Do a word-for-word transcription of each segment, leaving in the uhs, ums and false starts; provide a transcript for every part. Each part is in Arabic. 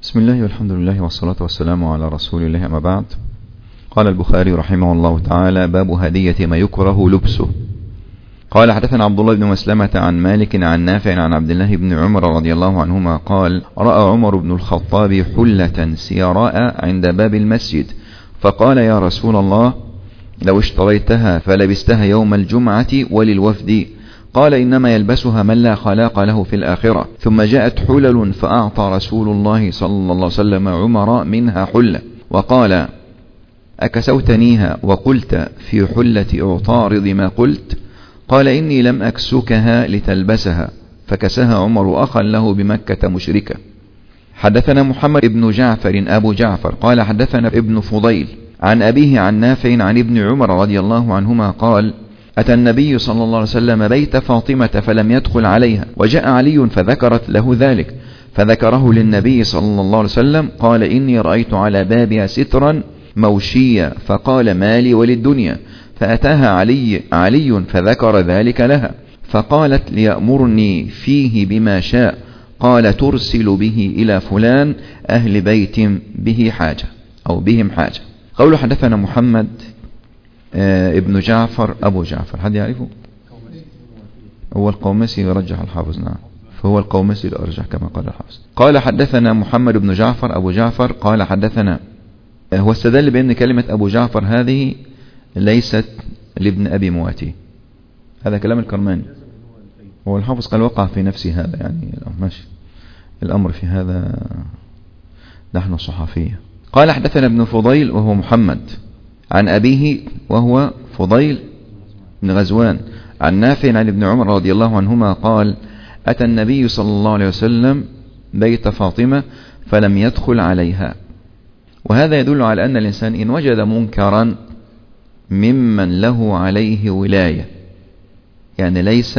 بسم الله والحمد لله والصلاة والسلام على رسول الله، أما بعد. قال البخاري رحمه الله تعالى: باب هدية ما يكره لبسه. قال: حدثنا عبد الله بن مسلمة عن مالك عن نافع عن عبد الله بن عمر رضي الله عنهما قال: رأى عمر بن الخطاب حلة سيراء عند باب المسجد، فقال: يا رسول الله، لو اشتريتها فلبستها يوم الجمعة وللوفد. قال: إنما يلبسها من لا خلاق له في الآخرة. ثم جاءت حلل فأعطى رسول الله صلى الله عليه وسلم عمر منها حلة، وقال: أكسوتنيها وقلت في حلة أعطارض ما قلت؟ قال: إني لم أكسكها لتلبسها. فكسها عمر أخا له بمكة مشركة. حدثنا محمد بن جعفر أبو جعفر قال: حدثنا ابن فضيل عن أبيه عن نافع عن ابن عمر رضي الله عنهما قال: أتى النبي صلى الله عليه وسلم بيت فاطمة فلم يدخل عليها، وجاء علي فذكرت له ذلك، فذكره للنبي صلى الله عليه وسلم. قال: إني رأيت على بابها سترا موشيا، فقال: مالي وللدنيا. فأتاها علي علي فذكر ذلك لها، فقالت: ليأمرني فيه بما شاء. قال: ترسل به إلى فلان أهل بيت به حاجة أو بهم حاجة. قوله حدثنا محمد آه ابن جعفر أبو جعفر، حد يعرفه؟ هو القومسي يرجح الحافظ، نعم، فهو القومسي الأرجح كما قال الحافظ. قال: حدثنا محمد بن جعفر أبو جعفر قال: حدثنا آه هو استدل بأن كلمة أبو جعفر هذه ليست لابن أبي مواتي، هذا كلام الكرماني، هو الحافظ قال وقع في نفس هذا، يعني ماشي الأمر في هذا نحن الصحفية. قال: حدثنا ابن فضيل وهو محمد عن أبيه وهو فضيل بن غزوان عن نافع عن ابن عمر رضي الله عنهما قال: أتى النبي صلى الله عليه وسلم بيت فاطمة فلم يدخل عليها. وهذا يدل على أن الإنسان إن وجد منكرا ممن له عليه ولاية، يعني ليس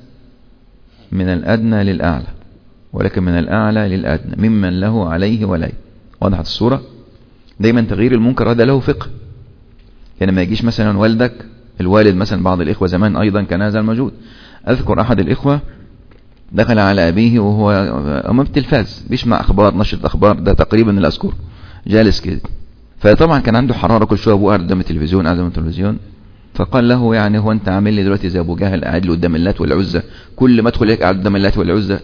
من الأدنى للأعلى ولكن من الأعلى للأدنى، ممن له عليه ولاية. وضحت الصورة؟ دايما تغيير المنكر هذا له فقه، يعني ما يجيش مثلا والدك الوالد، مثلا بعض الإخوة زمان أيضا كان هذا الموجود. أذكر أحد الإخوة دخل على أبيه وهو أمام التلفاز بيسمع أخبار، نشرة أخبار، ده تقريبا اللي أذكر، جالس كده. فطبعا كان عنده حرارة كل شوية، أبوه قاعد قدام التلفزيون قاعد قدام التلفزيون. فقال له: يعني هو أنت عامل لي دلوقتي زي أبو جهل قاعد لي قدام اللات والعزة، كل ما أدخل لك قاعد قدام اللات والعزة.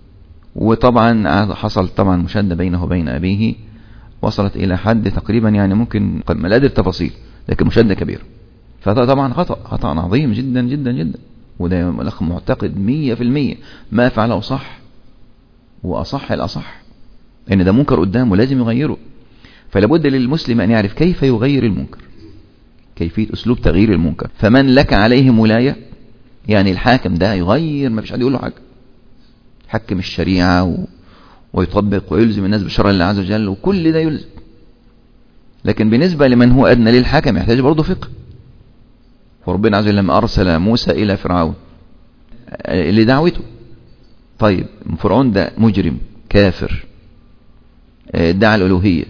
وطبعا حصل طبعا مشادة بينه وبين أبيه، وصلت إلى حد تقريبا يعني ممكن قد ما لا أدري التفاصيل، لكن مشادة كبيرة. فطبعا خطأ خطأ عظيم جدا جدا جدا، وده الأخ معتقد مية في المية ما فعله صح وأصح الأصح، إن ده منكر قدامه لازم يغيره. فلابد للمسلم أن يعرف كيف يغير المنكر، كيفية أسلوب تغيير المنكر. فمن لك عليه ولاية، يعني الحاكم ده يغير، ما فيش حد يقول له حاجة، حكم الشريعة و... ويطبق ويلزم الناس بشرع الله عز وجل، وكل ده يلزم. لكن بالنسبة لمن هو أدنى للحاكم يحتاج برضه فقه. وربنا عز وجل لما أرسل موسى إلى فرعون لدعوته، طيب فرعون ده مجرم كافر ادعى الألوهية،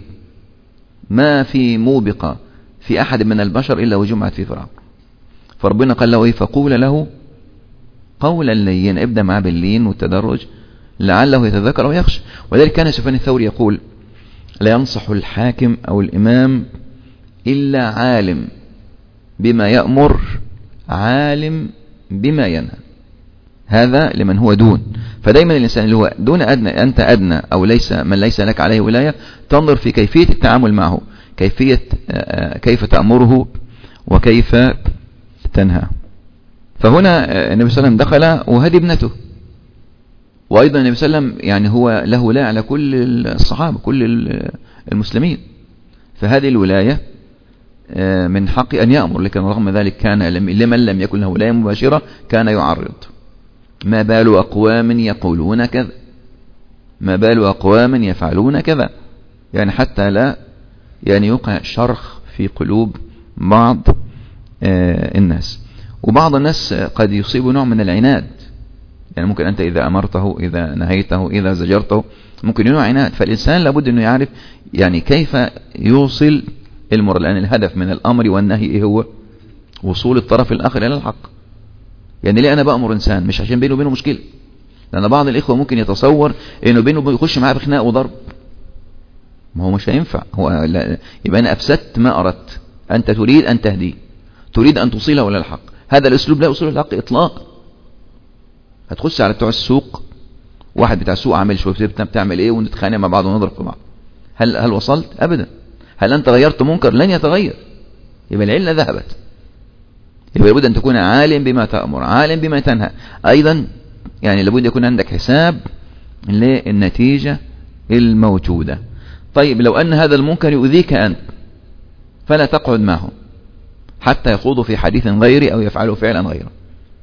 ما في موبقة في أحد من البشر إلا وجمعت في فرعون. فربنا قال له إيه؟ فقول له قولا لينا، ابدأ معاه باللين والتدرج لعله يتذكر أو يخشى. وذلك كان سفيان الثوري يقول: لا ينصح الحاكم أو الإمام إلا عالم بما يأمر عالم بما ينهى. هذا لمن هو دون. فدايما الإنسان اللي هو دون أدنى، أنت أدنى أو ليس من ليس لك عليه ولاية، تنظر في كيفية التعامل معه، كيفية كيف تأمره وكيف تنهى. فهنا النبي صلى الله عليه وسلم دخل وهدي ابنته، وأيضا النبي صلى الله عليه وسلم يعني هو له ولاية على كل الصحابة كل المسلمين، فهذه الولاية من حق أن يأمر. لكن رغم ذلك كان لمن لم يكن له ولاية مباشرة كان يعرض. ما بال أقوام يقولون كذا، ما بال أقوام يفعلون كذا، يعني حتى لا يعني يوقع شرخ في قلوب بعض الناس. وبعض الناس قد يصيب نوع من العناد، يعني ممكن أنت إذا أمرته إذا نهيته إذا زجرته ممكن ينوع عناد. فالإنسان لابد أنه يعرف يعني كيف يوصل المر، لأن الهدف من الأمر والنهي إيه هو؟ وصول الطرف الآخر إلى الحق. يعني ليه أنا بأمر إنسان؟ مش عشان بينه وبينه مشكلة، لأن بعض الإخوة ممكن يتصور إنه بينه وبينه يخش معاه بخناق وضرب، ما هو مش هينفع. هو لا، يبقى أنا أفسدت ما أردت. أنت تريد أن تهدي، تريد أن توصله إلى الحق، هذا الأسلوب لا يوصله إلى الحق إطلاقا. هتخش على بتوع السوق، واحد بتاع السوق عامل شوية بتعمل إيه ونتخانق مع بعض ونضرب في بعض، هل هل وصلت؟ أبدا. هل أنت غيرت منكر؟ لن يتغير. يبقى العلة ذهبت. يبقى لابد أن تكون عالم بما تأمر، عالم بما تنهى. أيضا يعني لابد يكون عندك حساب للنتيجة الموجودة. طيب لو أن هذا المنكر يؤذيك أنت، فلا تقعد معه حتى يخوضوا في حديث غيري أو يفعلوا فعلا غيره.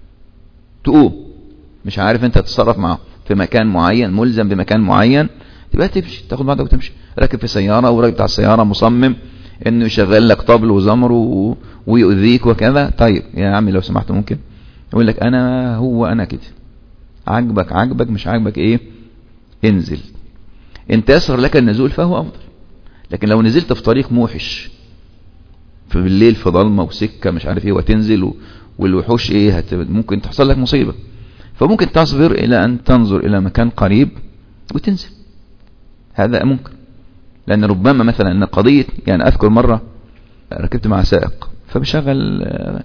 تقوم مش عارف أنت تتصرف معه في مكان معين، ملزم بمكان معين، تبقى تمشي، تاخد بعضك وتمشي. راكب في سيارة وراكب بتاع السيارة مصمم انه يشغل لك طبل وزمر و... ويؤذيك وكذا. طيب يا عمي لو سمحت ممكن يقول لك انا هو انا كده، عجبك عجبك مش عجبك ايه، انزل. انت يسر لك النزول فهو افضل. لكن لو نزلت في طريق موحش في بالليل في ضلمه وسكه مش عارف ايه وتنزل و... والوحوش ايه هت... ممكن تحصل لك مصيبه. فممكن تصبر الى ان تنظر الى مكان قريب وتنزل، هذا ممكن. لأن ربما مثلا أن قضية، يعني أذكر مرة ركبت مع سائق فبشغل،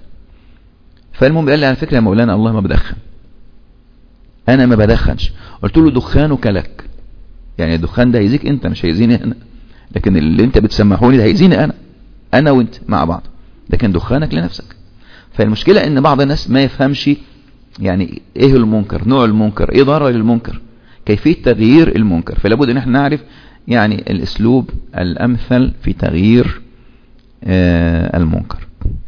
فالمهم قال لي على فكرة يا مولانا الله ما بدخن. أنا ما بدخنش. قلت له دخانك لك، يعني الدخان ده هيزيك أنت مش هيزيني أنا، لكن اللي أنت بتسمحوني ده هيزيني أنا، أنا وأنت مع بعض، لكن دخانك لنفسك. فالمشكلة أن بعض الناس ما يفهمش يعني إيه المنكر، نوع المنكر، إيه ضرر المنكر، كيفية تغيير المنكر. فلابد أن احنا نعرف يعني الاسلوب الامثل في تغيير آه المنكر.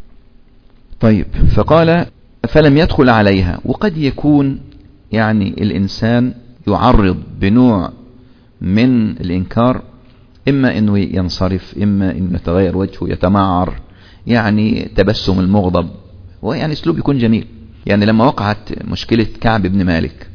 طيب فقال فلم يدخل عليها. وقد يكون يعني الانسان يعرض بنوع من الانكار، اما انه ينصرف، اما انه يتغير وجهه، يتمعر، يعني تبسم المغضب، ويعني اسلوب يكون جميل. يعني لما وقعت مشكلة كعب بن مالك،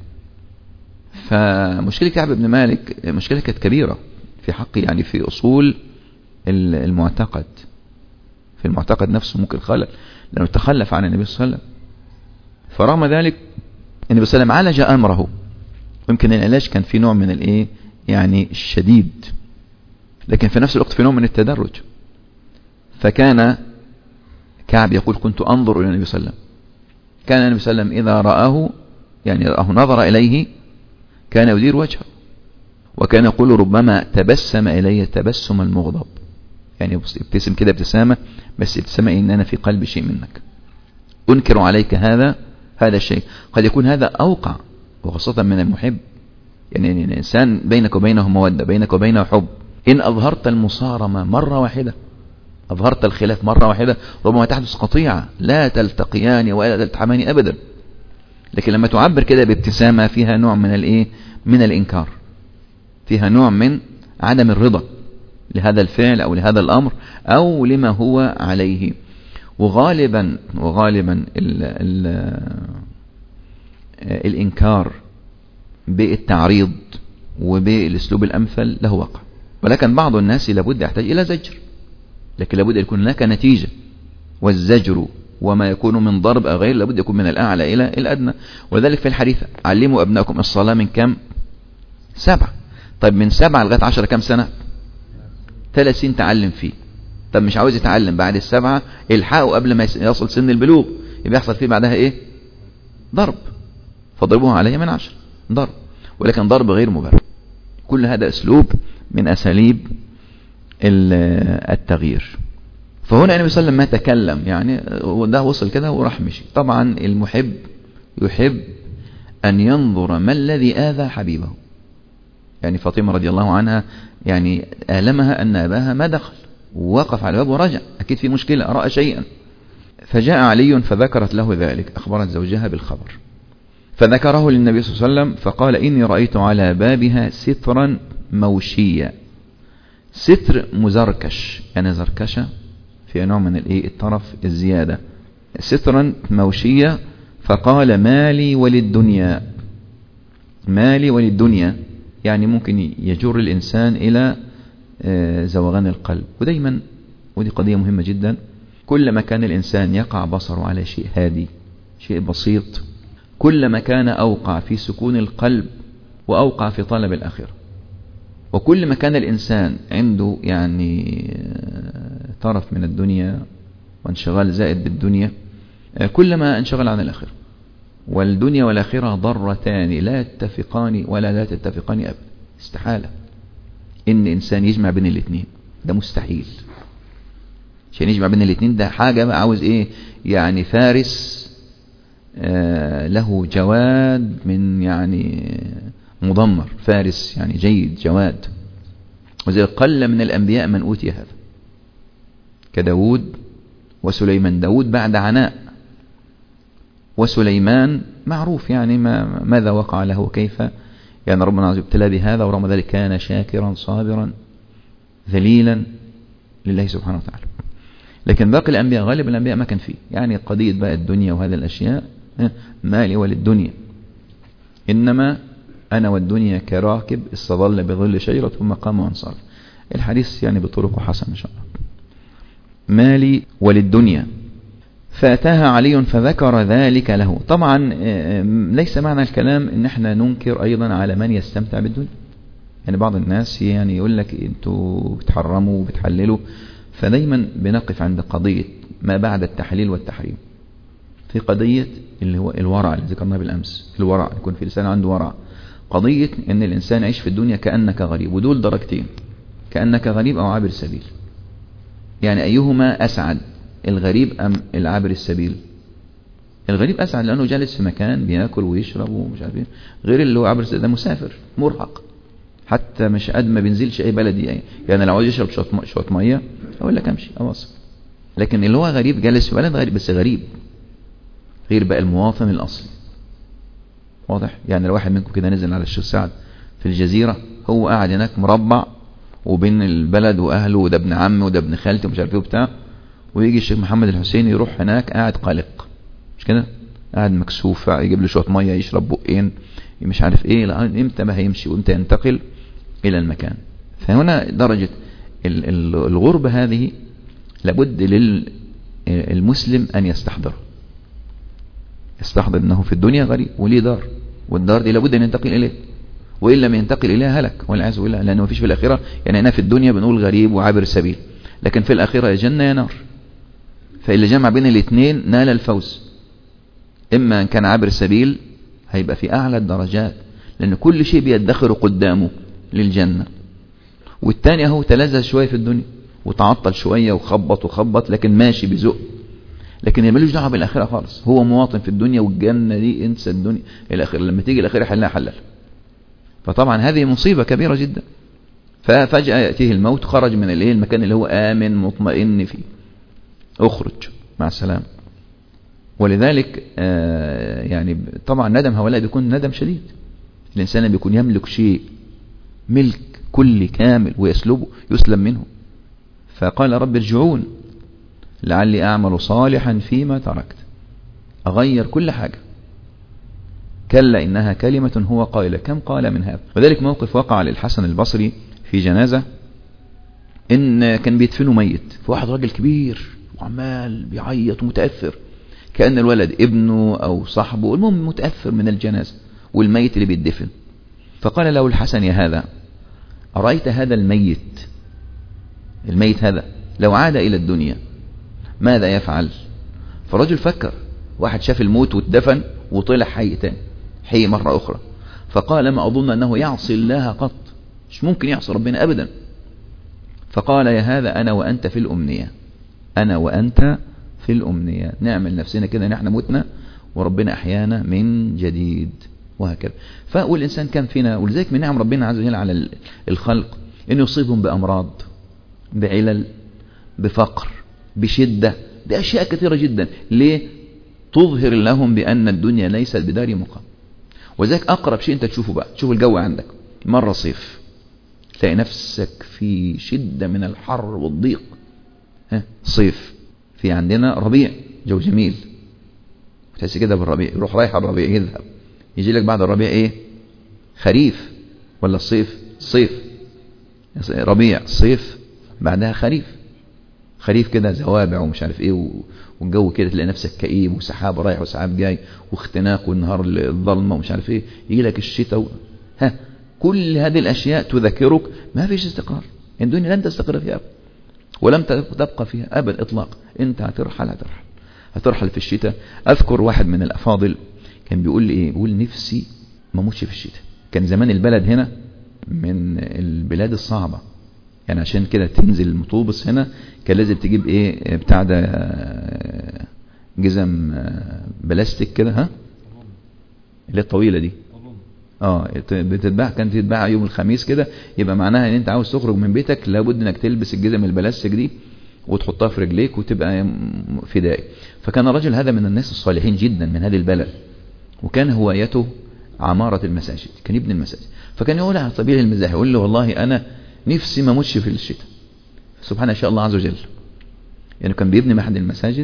فمشكلة كعب بن مالك مشكلة كانت كبيرة في حق يعني في أصول المعتقد، في المعتقد نفسه ممكن خلل لأنه تخلف عن النبي صلى الله عليه وسلم. فرغم ذلك النبي صلى الله عليه وسلم عالج أمره، ويمكن العلاج كان في نوع من الإيه يعني الشديد، لكن في نفس الوقت في نوع من التدرج. فكان كعب يقول كنت أنظر إلى النبي صلى الله عليه وسلم، كان النبي صلى الله عليه وسلم إذا رآه يعني رآه نظر إليه كان يدير وجهه، وكان يقول ربما تبسم إلي تبسم المغضب، يعني ابتسم كده ابتسامة، بس ابتسامة إن أنا في قلب شيء منك، أنكر عليك هذا هذا الشيء. قد يكون هذا أوقع وخاصة من المحب، يعني الإنسان بينك وبينه مودة، بينك وبينه حب. إن أظهرت المصارمة مرة واحدة، أظهرت الخلاف مرة واحدة، ربما تحدث قطيعة لا تلتقيان ولا تلتحمان أبدا. لكن لما تعبر كده بابتسامة فيها نوع من الإيه من الإنكار، فيها نوع من عدم الرضا لهذا الفعل أو لهذا الأمر أو لما هو عليه. وغالبا وغالبا ال ال الإنكار بالتعريض وبالأسلوب الأمثل له وقع، ولكن بعض الناس لابد يحتاج إلى زجر، لكن لابد يكون هناك نتيجة. والزجر وما يكون من ضرب أو غير لابد يكون من الأعلى إلى الأدنى. ولذلك في الحديث علموا أبنائكم الصلاة من كم؟ سبعة. طيب من سبعة لغاية عشرة كم سنة؟ ثلاث سنين تعلم فيه. طب مش عاوز يتعلم بعد السبعة، الحقه قبل ما يصل سن البلوغ، يبقى يحصل فيه بعدها ايه؟ ضرب. فضربوه عليه من عشر ضرب، ولكن ضرب غير مبرر. كل هذا اسلوب من اساليب التغيير. فهنا النبي صلى الله عليه وسلم ما تكلم، يعني ده وصل كده وراح مشي. طبعا المحب يحب ان ينظر ما الذي آذى حبيبه. يعني فاطمة رضي الله عنها يعني آلمها أن أباها ما دخل، ووقف على الباب ورجع، أكيد في مشكلة، رأى شيئا. فجاء علي فذكرت له ذلك، أخبرت زوجها بالخبر، فذكره للنبي صلى الله عليه وسلم فقال إني رأيت على بابها سترا موشيا. ستر مزركش، يعني زركشة في نوع من الايه الطرف الزيادة. سترا موشيا. فقال مالي وللدنيا، مالي وللدنيا، يعني ممكن يجر الإنسان إلى زوغان القلب. ودايما ودي قضية مهمة جدا، كلما كان الإنسان يقع بصره على شيء هادي، شيء بسيط، كلما كان أوقع في سكون القلب وأوقع في طلب الآخرة. وكل ما كان الإنسان عنده يعني طرف من الدنيا وانشغال زائد بالدنيا كلما انشغل عن الآخرة. والدنيا والآخرة ضرتان لا يتفقان ولا لا تتفقان أبدا. استحالة إن إنسان يجمع بين الاثنين، ده مستحيل. عشان يجمع بين الاثنين ده حاجة بقى عاوز إيه يعني فارس آه له جواد من يعني مضمر، فارس يعني جيد جواد. وزي قل من الأنبياء من أوتي هذا كداود وسليمان. داود بعد عناء، وسليمان معروف يعني ما ماذا وقع له وكيف يعني ربنا عز وجل ابتلى بهذا، ورغم ذلك كان شاكرا صابرا ذليلا لله سبحانه وتعالى. لكن باقي الأنبياء غالب الأنبياء ما كان فيه يعني قضية بقى الدنيا وهذه الأشياء، مالي وللدنيا، إنما أنا والدنيا كراكب استظل بظل شجرة ثم قام وانصرف. الحديث يعني بطرق حسن إن شاء الله. مالي وللدنيا. فأتاها علي فذكر ذلك له. طبعا ليس معنى الكلام ان احنا ننكر ايضا على من يستمتع بالدنيا. يعني بعض الناس يعني يقول لك انتوا بتحرموا وبتحللوا، فدايما بنقف عند قضية ما بعد التحليل والتحريم. في قضية اللي هو الورع اللي ذكرناه بالأمس، الورع يكون في الإنسان عنده ورع. قضية ان الإنسان يعيش في الدنيا كأنك غريب، ودول درجتين، كأنك غريب أو عابر سبيل. يعني أيهما أسعد، الغريب أم العابر السبيل؟ الغريب أسعد لأنه جالس في مكان بيأكل ويشرب ومش عارفين، غير اللي هو عابر السبيل ده مسافر مرهق، حتى مش قد ما بينزلش أي بلدي يعني, يعني لو عاوز يشرب شوية مية أقول لك أمشي أواصل. لكن اللي هو غريب جالس في بلد غريب، بس غريب غير بقى المواطن الأصلي. واضح؟ يعني لو واحد منكم كده نزل على الشيخ سعد في الجزيرة، هو قاعد هناك مربع وبين البلد وأهله، وده ابن عمه وده ابن خالته ومش عارف ايه وبتاع، ويجي الشيخ محمد الحسين يروح هناك قاعد قلق، مش كده؟ قاعد مكسوف، يجيب له شويه ميه يشرب بقين مش عارف ايه، لا امتى ما هيمشي وامتى ينتقل الى المكان. فهنا درجه الغربه هذه لابد للمسلم ان يستحضر يستحضر انه في الدنيا غريب وليه دار، والدار دي لابد ان ينتقل اليه، وإن لم ينتقل إليها هلك والعياذ بالله. لأنه ما فيش في الآخرة، يعني أنا في الدنيا بنقول غريب وعابر سبيل، لكن في الآخرة يا جنة يا نار. فإلا جمع بين الاثنين نال الفوز. إما أن كان عابر سبيل هيبقى في أعلى الدرجات، لأن كل شيء بيدخر قدامه للجنة. والثاني هو تلذذ شوية في الدنيا وتعطل شوية وخبط وخبط، لكن ماشي بذوق، لكن يملوش دعوه بالآخرة خالص. هو مواطن في الدنيا، والجنة دي انسى الدنيا الآخرة، لما تيجي الآخرة حلها حلل. فطبعا هذه مصيبة كبيرة جدا. ففجأة يأتيه الموت، خرج من الايه المكان اللي هو آمن مطمئن فيه، اخرج مع السلامة. ولذلك آه يعني طبعا ندم هؤلاء بيكون ندم شديد. الإنسان بيكون يملك شيء ملك كل كامل ويسلبه يسلم منه، فقال رب ارجعون لعلي أعمل صالحا فيما تركت، أغير كل حاجة. كلا إنها كلمة هو قائلة، كم قال من هذا. وذلك موقف وقع للحسن البصري في جنازة، إن كان بيدفنوا ميت، فواحد راجل كبير وعمال بيعيط ومتأثر، كأن الولد ابنه أو صاحبه، المهم متأثر من الجنازة والميت اللي بيدفن. فقال له الحسن يا هذا، أرأيت هذا الميت الميت هذا لو عاد إلى الدنيا ماذا يفعل؟ فالرجل فكر، واحد شاف الموت واتدفن وطلع حي تاني، حي مرة أخرى. فقال ما أظن أنه يعصي الله قط، مش ممكن يعصي ربنا أبدا. فقال يا هذا أنا وأنت في الأمنية، أنا وأنت في الأمنية، نعمل نفسنا كده نحن متنا وربنا أحيانا من جديد، وهكذا. فالإنسان كان فينا، ولذلك من نعم ربنا عز وجل على الخلق أنه يصيبهم بأمراض، بعلل، بفقر، بشدة، بأشياء كثيرة جدا. ليه؟ تظهر لهم بأن الدنيا ليست بدار مقام. وذلك أقرب شيء أنت تشوفه بقى، تشوف الجو عندك مرة صيف تلاقي نفسك في شدة من الحر والضيق، ها صيف. في عندنا ربيع جو جميل، تحس كده بالربيع، يروح رايح الربيع يذهب، يجي لك بعد الربيع ايه؟ خريف ولا الصيف؟ صيف، ربيع، صيف، بعدها خريف. خريف كده زوابع ومش عارف ايه، والجو كده تلاقي نفسك كئيب، وسحاب رايح وسحاب جاي، واختناق، والنهار الظلمه ومش عارف ايه. يجي لك الشتاء و... ها كل هذه الأشياء تذكرك ما فيش استقرار. الدنيا لن تستقر فيها أبدا، ولم تبقى فيها أبدا إطلاق. أنت هترحل هترحل هترحل في الشتاء. أذكر واحد من الأفاضل كان بيقول لي إيه، بيقول نفسي ما موتش في الشتاء. كان زمان البلد هنا من البلاد الصعبة، يعني عشان كده تنزل المطوبس هنا كان لازم تجيب إيه بتاع ده جزم بلاستيك كده، ها اللي الطويلة دي، اه بتتباع، كانت تتباع يوم الخميس كده. يبقى معناها ان انت عاوز تخرج من بيتك لابد انك تلبس الجزم البلاستيك دي وتحطها في رجليك وتبقى فدائي. فكان الرجل هذا من الناس الصالحين جدا من هذه البلد، وكان هوايته عمارة المساجد، كان يبني المساجد. فكان يقول على سبيل المزاح، يقول له والله انا نفسي ما اموتش في الشتاء. سبحان شاء الله عز وجل، يعني كان بيبني محد المساجد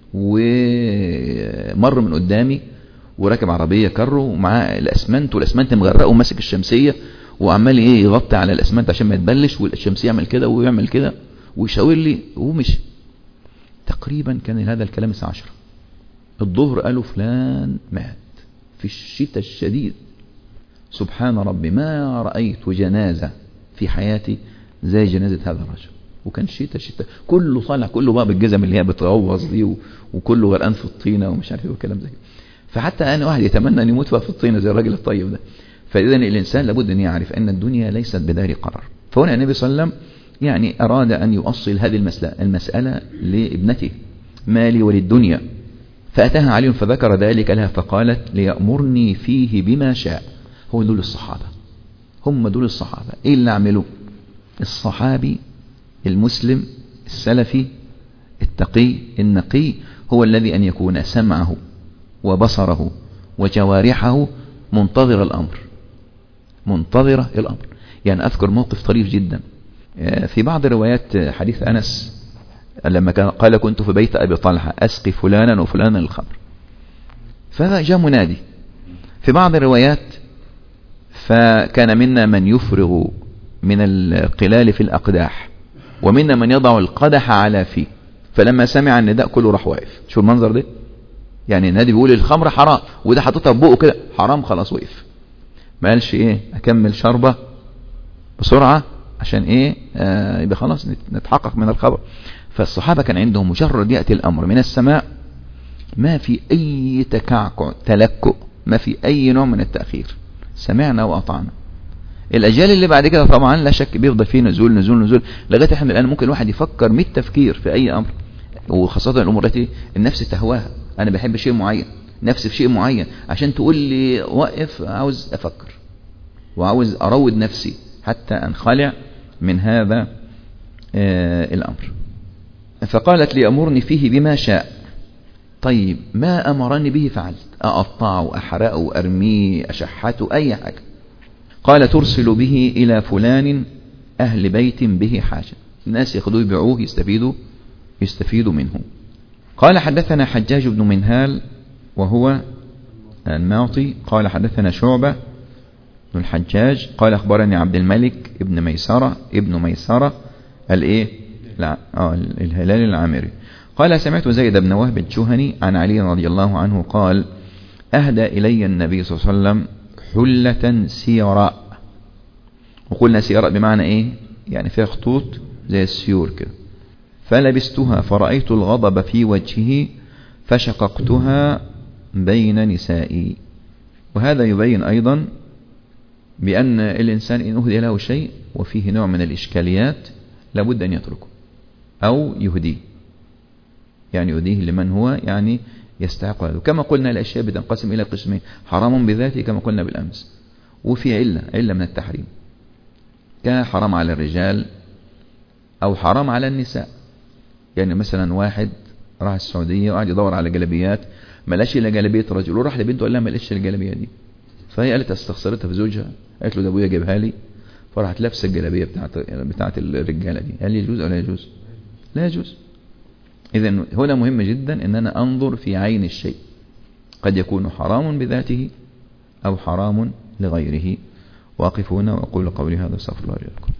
ومر من قدامي وركب عربية كرو ومعاه الاسمنت، والاسمنت مغرقه وماسك الشمسية وعمال ايه يغطي على الاسمنت عشان ما يتبلش، والشمسية يعمل كده ويعمل كده ويشاور لي ومشي. تقريبا كان هذا الكلام الساعة عشرة الظهر، قالوا فلان مات في الشتاء الشديد. سبحان ربي ما رأيت جنازة في حياتي زي جنازة هذا الرجل. وكان شتاء شتاء كله طالع، كله بقى بالجزم اللي هي بتغوص دي، وكله غرقان في الطينة ومش عارف ايه وكلام زي كده. فحتى انا واحد يتمنى ان يموت في الطينة زي الراجل الطيب ده. فاذا الانسان لابد ان يعرف ان الدنيا ليست بدار قرار. فهنا النبي صلى الله عليه وسلم يعني اراد ان يؤصل هذه المسألة, المسألة لابنته، مالي وللدنيا. فاتاها علي فذكر ذلك لها فقالت ليأمرني فيه بما شاء. هو دول الصحابة، هم دول الصحابة. ايه اللي عملوا الصحابي المسلم السلفي التقي النقي؟ هو الذي أن يكون سمعه وبصره وجوارحه منتظر الأمر، منتظرة الأمر. يعني أذكر موقف طريف جدا في بعض روايات حديث أنس لما كان قال كنت في بيت أبي طلحة أسقي فلانا وفلانا الخمر، فجاء منادي. في بعض الروايات فكان منا من يفرغ من القلال في الأقداح ومنا من يضع القدح على فيه. فلما سمع النداء كله راح واقف. شو المنظر ده؟ يعني النادي بيقول الخمر حرام وده حطيتها في بقه كده حرام، خلاص وقف، ما قالش ايه اكمل شربة بسرعة عشان ايه آه يبقى خلاص نتحقق من الخبر. فالصحابة كان عندهم مجرد يأتي الامر من السماء ما في اي تكعكع تلكؤ، ما في اي نوع من التأخير، سمعنا وأطعنا. الأجيال اللي بعد كده طبعا لا شك بيفضل فيه نزول نزول نزول لغاية احنا الآن ممكن الواحد يفكر مية تفكير في أي أمر، وخاصة الأمور التي النفس تهواها. أنا بحب شيء معين، نفسي في شيء معين، عشان تقول لي وقف عاوز أفكر وعاوز أروض نفسي حتى أنخلع من هذا آه الأمر. فقالت لي أمرني فيه بما شاء. طيب ما أمرني به فعلت، أقطعه أحرقه أرميه أشحته أي حاجة. قال ترسل به إلى فلان أهل بيت به حاجة، الناس يأخذوه يبيعوه يستفيدوا يستفيدوا منه. قال حدثنا حجاج بن منهال وهو الماطي قال حدثنا شعبة بن الحجاج قال أخبرني عبد الملك ابن ميسرة ابن ميسرة الايه لا آه الهلال العامري قال سمعت زيد بن وهب الجهني عن علي رضي الله عنه قال أهدى إلي النبي صلى الله عليه وسلم حلة سيراء. وقلنا سيراء بمعنى ايه؟ يعني فيها خطوط زي السيور كده. فلبستها فرأيت الغضب في وجهه فشققتها بين نسائي. وهذا يبين أيضا بأن الإنسان إن أهدي له شيء وفيه نوع من الإشكاليات لابد أن يتركه أو يهديه، يعني يهديه لمن هو يعني يستحق هذا. كما قلنا الأشياء بتنقسم إلى قسمين، حرام بذاته كما قلنا بالأمس، وفي علة علة من التحريم كحرام على الرجال أو حرام على النساء. يعني مثلا واحد راح السعودية وقعد يدور على جلبيات ما لقاش إلا جلبية رجل، وراح لبنته قال لها ما لقيتش الجلبية دي، فهي قالت استخسرتها في زوجها، قالت له ده ابويا جابها لي، فراحت لابسه الجلبية بتاعت بتاعت الرجالة دي. هل يجوز أو لا يجوز؟ لا يجوز. إذن هنا مهم جدا أن أنا أنظر في عين الشيء، قد يكون حرام بذاته أو حرام لغيره. واقف هنا وأقول قولي هذا استغفر الله لكم.